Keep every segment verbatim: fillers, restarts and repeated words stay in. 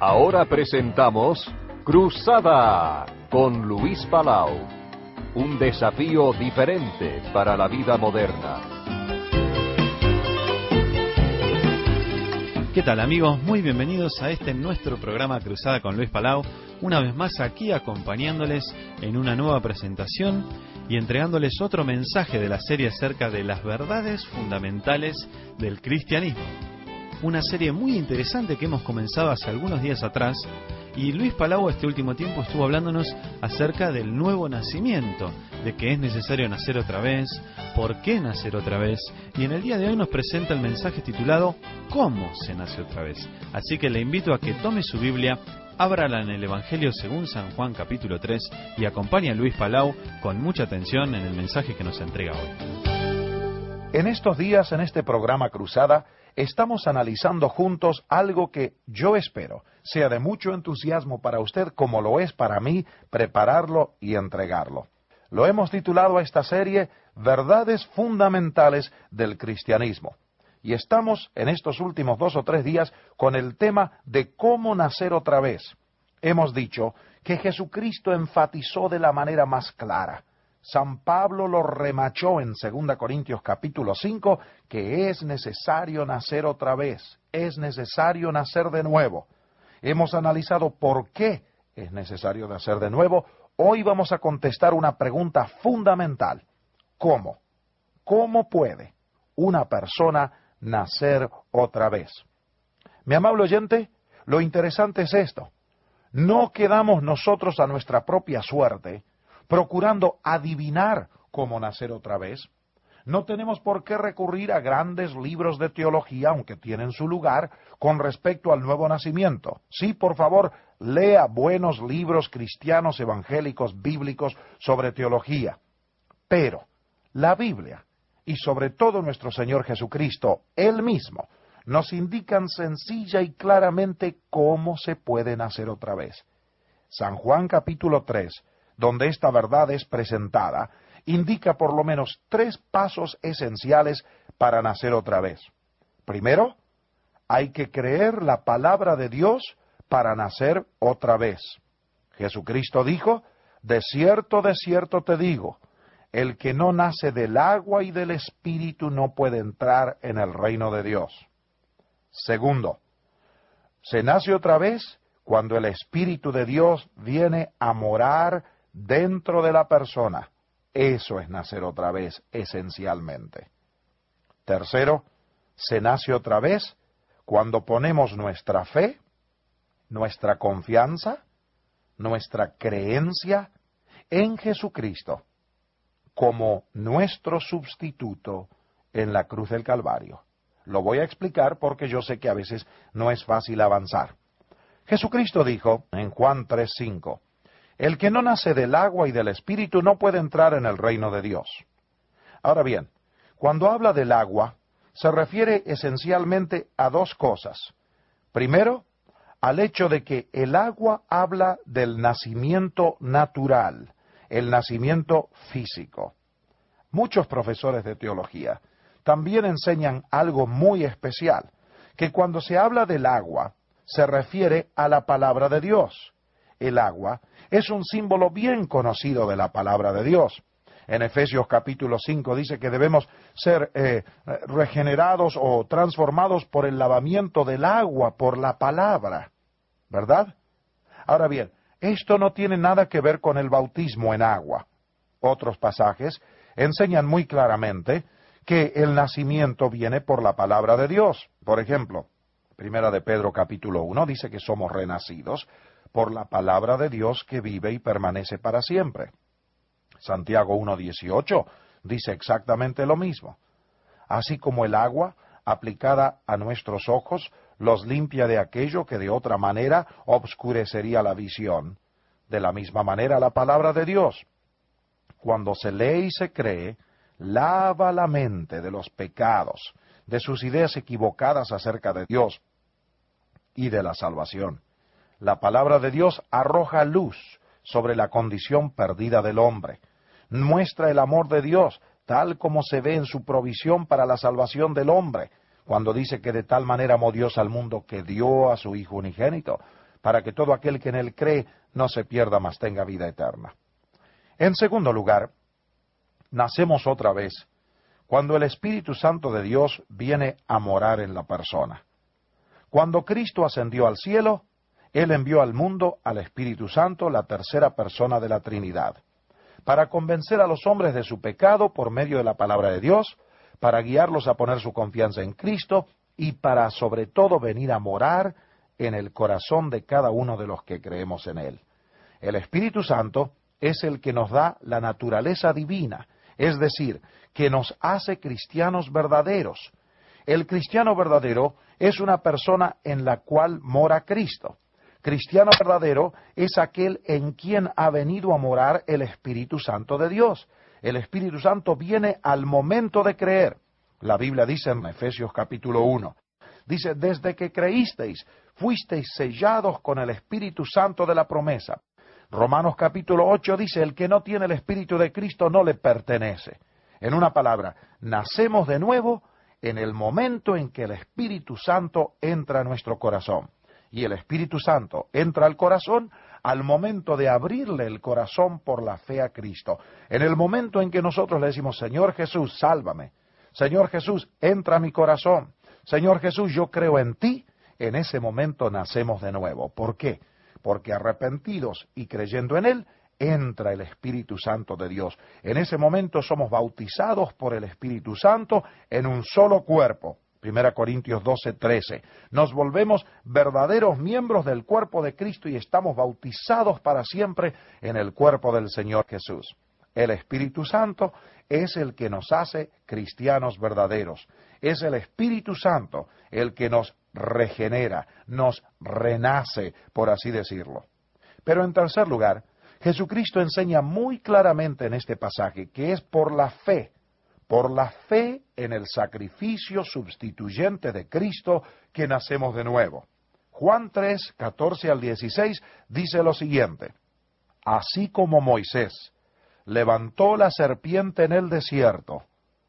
Ahora presentamos Cruzada con Luis Palau. Un desafío diferente para la vida moderna. ¿Qué tal, amigos? Muy bienvenidos a este nuestro programa Cruzada con Luis Palau. Una vez más aquí acompañándoles en una nueva presentación y entregándoles otro mensaje de la serie acerca de las verdades fundamentales del cristianismo. Una serie muy interesante que hemos comenzado hace algunos días atrás, y Luis Palau este último tiempo estuvo hablándonos acerca del nuevo nacimiento, de que es necesario nacer otra vez, por qué nacer otra vez, y en el día de hoy nos presenta el mensaje titulado ¿Cómo se nace otra vez? Así que le invito a que tome su Biblia, ábrala en el Evangelio según San Juan capítulo tres y acompañe a Luis Palau con mucha atención en el mensaje que nos entrega hoy. En estos días, en este programa Cruzada, estamos analizando juntos algo que yo espero sea de mucho entusiasmo para usted, como lo es para mí, prepararlo y entregarlo. Lo hemos titulado a esta serie Verdades Fundamentales del Cristianismo. Y estamos en estos últimos dos o tres días con el tema de cómo nacer otra vez. Hemos dicho que Jesucristo enfatizó de la manera más clara. San Pablo lo remachó en segunda Corintios capítulo cinco, que es necesario nacer otra vez, es necesario nacer de nuevo. Hemos analizado por qué es necesario nacer de nuevo. Hoy vamos a contestar una pregunta fundamental. ¿Cómo? ¿Cómo puede una persona nacer otra vez? Mi amable oyente, lo interesante es esto. No quedamos nosotros a nuestra propia suerte procurando adivinar cómo nacer otra vez. No tenemos por qué recurrir a grandes libros de teología, aunque tienen su lugar, con respecto al nuevo nacimiento. Sí, por favor, lea buenos libros cristianos, evangélicos, bíblicos sobre teología. Pero la Biblia, y sobre todo nuestro Señor Jesucristo, Él mismo, nos indican sencilla y claramente cómo se puede nacer otra vez. San Juan capítulo tres, donde esta verdad es presentada, indica por lo menos tres pasos esenciales para nacer otra vez. Primero, hay que creer la palabra de Dios para nacer otra vez. Jesucristo dijo, de cierto, de cierto te digo, el que no nace del agua y del Espíritu no puede entrar en el reino de Dios. Segundo, se nace otra vez cuando el Espíritu de Dios viene a morar dentro de la persona. Eso es nacer otra vez, esencialmente. Tercero, se nace otra vez cuando ponemos nuestra fe, nuestra confianza, nuestra creencia en Jesucristo como nuestro sustituto en la cruz del Calvario. Lo voy a explicar porque yo sé que a veces no es fácil avanzar. Jesucristo dijo en Juan tres cinco, el que no nace del agua y del Espíritu no puede entrar en el reino de Dios. Ahora bien, cuando habla del agua, se refiere esencialmente a dos cosas. Primero, al hecho de que el agua habla del nacimiento natural, el nacimiento físico. Muchos profesores de teología también enseñan algo muy especial, que cuando se habla del agua, se refiere a la palabra de Dios. El agua es un símbolo bien conocido de la palabra de Dios. En Efesios capítulo cinco dice que debemos ser eh, regenerados o transformados por el lavamiento del agua, por la palabra, ¿verdad? Ahora bien, esto no tiene nada que ver con el bautismo en agua. Otros pasajes enseñan muy claramente que el nacimiento viene por la palabra de Dios. Por ejemplo, Primera de Pedro capítulo uno dice que somos renacidos por la palabra de Dios que vive y permanece para siempre. Santiago uno dieciocho dice exactamente lo mismo. Así como el agua, aplicada a nuestros ojos, los limpia de aquello que de otra manera obscurecería la visión. De la misma manera la palabra de Dios, cuando se lee y se cree, lava la mente de los pecados, de sus ideas equivocadas acerca de Dios y de la salvación. La palabra de Dios arroja luz sobre la condición perdida del hombre. Muestra el amor de Dios, tal como se ve en su provisión para la salvación del hombre, cuando dice que de tal manera amó Dios al mundo que dio a su Hijo unigénito, para que todo aquel que en Él cree no se pierda, mas tenga vida eterna. En segundo lugar, nacemos otra vez cuando el Espíritu Santo de Dios viene a morar en la persona. Cuando Cristo ascendió al cielo, Él envió al mundo al Espíritu Santo, la tercera persona de la Trinidad, para convencer a los hombres de su pecado por medio de la palabra de Dios, para guiarlos a poner su confianza en Cristo y para, sobre todo, venir a morar en el corazón de cada uno de los que creemos en Él. El Espíritu Santo es el que nos da la naturaleza divina, es decir, que nos hace cristianos verdaderos. El cristiano verdadero es una persona en la cual mora Cristo. Cristiano verdadero es aquel en quien ha venido a morar el Espíritu Santo de Dios. El Espíritu Santo viene al momento de creer. La Biblia dice en Efesios capítulo uno, dice, desde que creísteis, fuisteis sellados con el Espíritu Santo de la promesa. Romanos capítulo ocho dice, el que no tiene el Espíritu de Cristo no le pertenece. En una palabra, nacemos de nuevo en el momento en que el Espíritu Santo entra a nuestro corazón. Y el Espíritu Santo entra al corazón al momento de abrirle el corazón por la fe a Cristo. En el momento en que nosotros le decimos, Señor Jesús, sálvame. Señor Jesús, entra a mi corazón. Señor Jesús, yo creo en ti. En ese momento nacemos de nuevo. ¿Por qué? Porque arrepentidos y creyendo en Él, entra el Espíritu Santo de Dios. En ese momento somos bautizados por el Espíritu Santo en un solo cuerpo. Primera Corintios doce, trece. Nos volvemos verdaderos miembros del cuerpo de Cristo y estamos bautizados para siempre en el cuerpo del Señor Jesús. El Espíritu Santo es el que nos hace cristianos verdaderos. Es el Espíritu Santo el que nos regenera, nos renace, por así decirlo. Pero en tercer lugar, Jesucristo enseña muy claramente en este pasaje que es por la fe, por la fe en el sacrificio sustituyente de Cristo que nacemos de nuevo. Juan tres, catorce al dieciséis dice lo siguiente, así como Moisés levantó la serpiente en el desierto,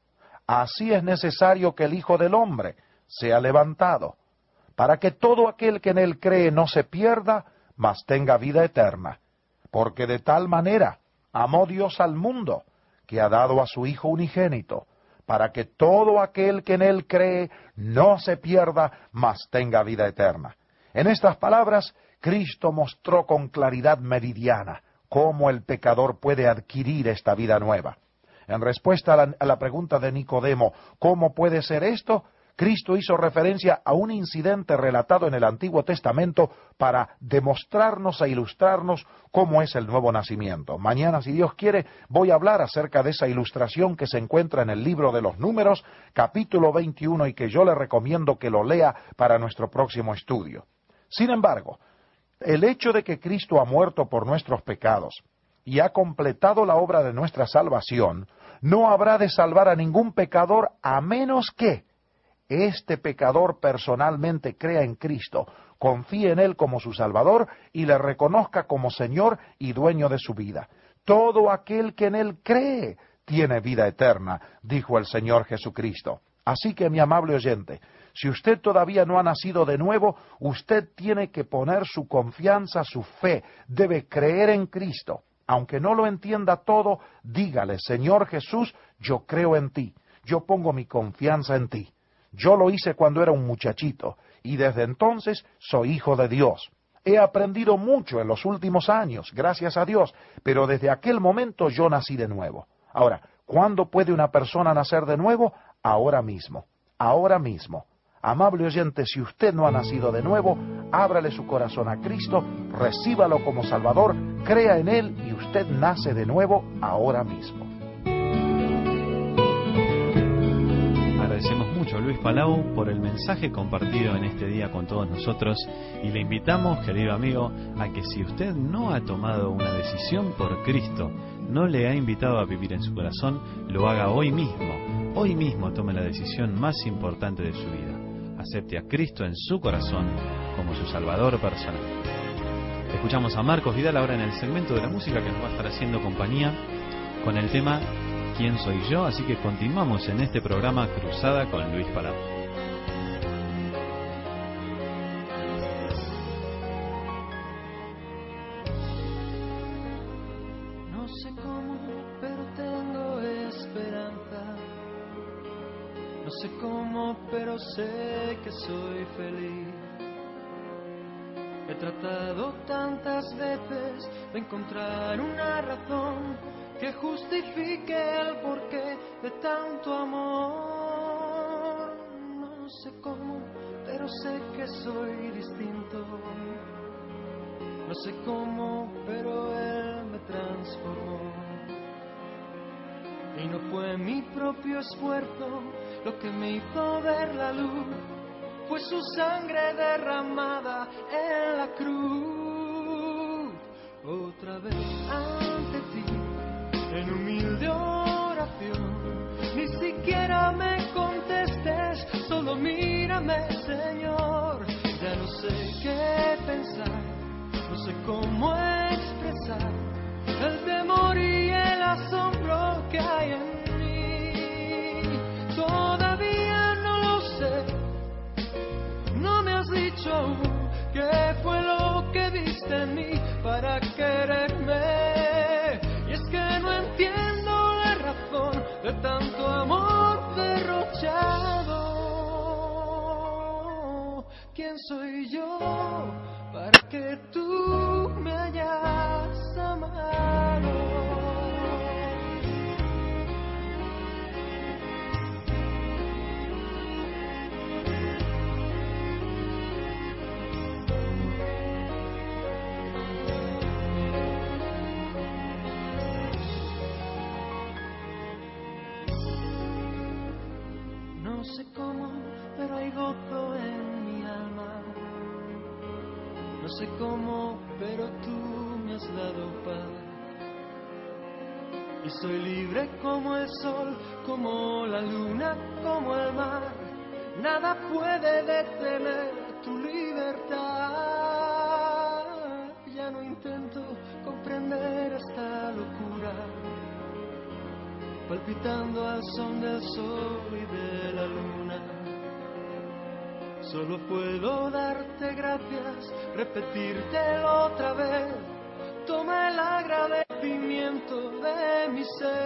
así es necesario que el Hijo del Hombre sea levantado, para que todo aquel que en él cree no se pierda, mas tenga vida eterna. Porque de tal manera amó Dios al mundo, que ha dado a su Hijo unigénito, para que todo aquel que en Él cree no se pierda, mas tenga vida eterna. En estas palabras, Cristo mostró con claridad meridiana cómo el pecador puede adquirir esta vida nueva. En respuesta a la, a la pregunta de Nicodemo, ¿cómo puede ser esto?, Cristo hizo referencia a un incidente relatado en el Antiguo Testamento para demostrarnos e ilustrarnos cómo es el nuevo nacimiento. Mañana, si Dios quiere, voy a hablar acerca de esa ilustración que se encuentra en el libro de los Números, capítulo veintiuno, y que yo le recomiendo que lo lea para nuestro próximo estudio. Sin embargo, el hecho de que Cristo ha muerto por nuestros pecados y ha completado la obra de nuestra salvación, no habrá de salvar a ningún pecador a menos que este pecador personalmente crea en Cristo, confíe en Él como su Salvador y le reconozca como Señor y dueño de su vida. Todo aquel que en Él cree tiene vida eterna, dijo el Señor Jesucristo. Así que, mi amable oyente, si usted todavía no ha nacido de nuevo, usted tiene que poner su confianza, su fe, debe creer en Cristo. Aunque no lo entienda todo, dígale, Señor Jesús, yo creo en ti, yo pongo mi confianza en ti. Yo lo hice cuando era un muchachito, y desde entonces soy hijo de Dios. He aprendido mucho en los últimos años, gracias a Dios, pero desde aquel momento yo nací de nuevo. Ahora, ¿cuándo puede una persona nacer de nuevo? Ahora mismo, ahora mismo. Amable oyente, si usted no ha nacido de nuevo, ábrale su corazón a Cristo, recíbalo como Salvador, crea en Él y usted nace de nuevo ahora mismo. Agradecemos mucho a Luis Palau por el mensaje compartido en este día con todos nosotros y le invitamos, querido amigo, a que si usted no ha tomado una decisión por Cristo, no le ha invitado a vivir en su corazón, lo haga hoy mismo. Hoy mismo tome la decisión más importante de su vida. Acepte a Cristo en su corazón como su Salvador personal. Escuchamos a Marcos Vidal ahora en el segmento de la música que nos va a estar haciendo compañía con el tema ¿Quién soy yo? Así que continuamos en este programa Cruzada con Luis Palau. cómo, pero tengo esperanza. No sé cómo, pero sé que soy feliz. He tratado tantas veces de encontrar una razón que justifique el porqué de tanto amor. No sé cómo, pero sé que soy distinto. No sé cómo, pero él me transformó. Y no fue mi propio esfuerzo lo que me hizo ver la luz, fue su sangre derramada en la cruz. Otra vez ante ti, en humilde oración, ni siquiera me contestes, solo mírame, Señor. Ya no sé qué pensar, no sé cómo expresar el temor y el asombro que hay en mí. Todavía no lo sé, no me has dicho aún qué fue lo que viste en mí para quererme. Y es que no entiendo la razón de tanto amor derrochado. ¿Quién soy yo para que tú me hayas amado? No sé cómo, pero hay gozo en mi alma. No sé cómo, pero tú me has dado paz. Y soy libre como el sol, como la luna, como el mar. Nada puede detener tu libertad. Ya no intento comprender esta locura, palpitando al son del sol y de la luna. Solo puedo darte gracias, repetírtelo otra vez. Toma el agradecimiento de mi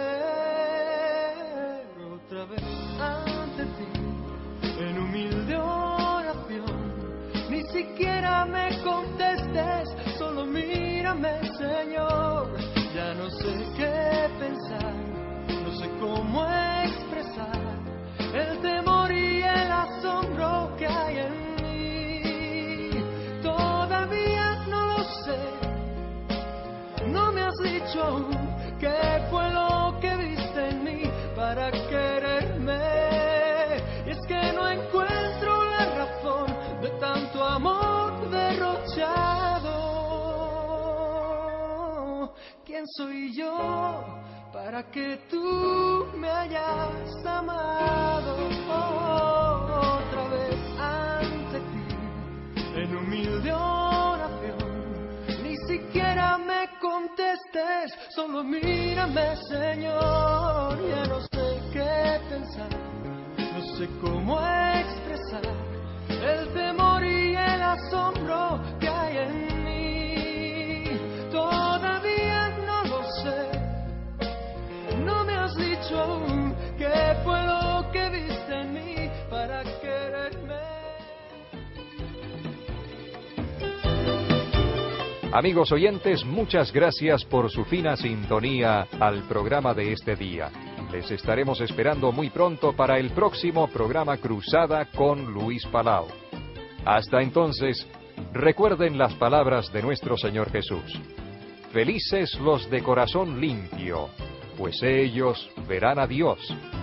ser. Otra vez ante ti, en humilde oración. Ni siquiera me contestes, solo mírame, Señor. Ya no sé qué pensar, no sé cómo expresar el temor y el asombro que hay en mí. Todavía no lo sé, no me has dicho aún qué fue lo que viste en mí para quererme. Y es que no encuentro la razón de tanto amor derrochado. ¿Quién soy yo para que tú me hayas amado? Oh, otra vez ante ti, en humilde oración. Ni siquiera me contestes, solo mírame, Señor. Ya no sé qué pensar, no sé cómo expresar el temor y el asombro que hay en mí. Todavía no lo sé, no me has dicho aún qué fue lo que viste en mí para quererme. Amigos oyentes, muchas gracias por su fina sintonía al programa de este día. Les estaremos esperando muy pronto para el próximo programa Cruzada con Luis Palau. Hasta entonces, recuerden las palabras de nuestro Señor Jesús. Felices los de corazón limpio, pues ellos verán a Dios.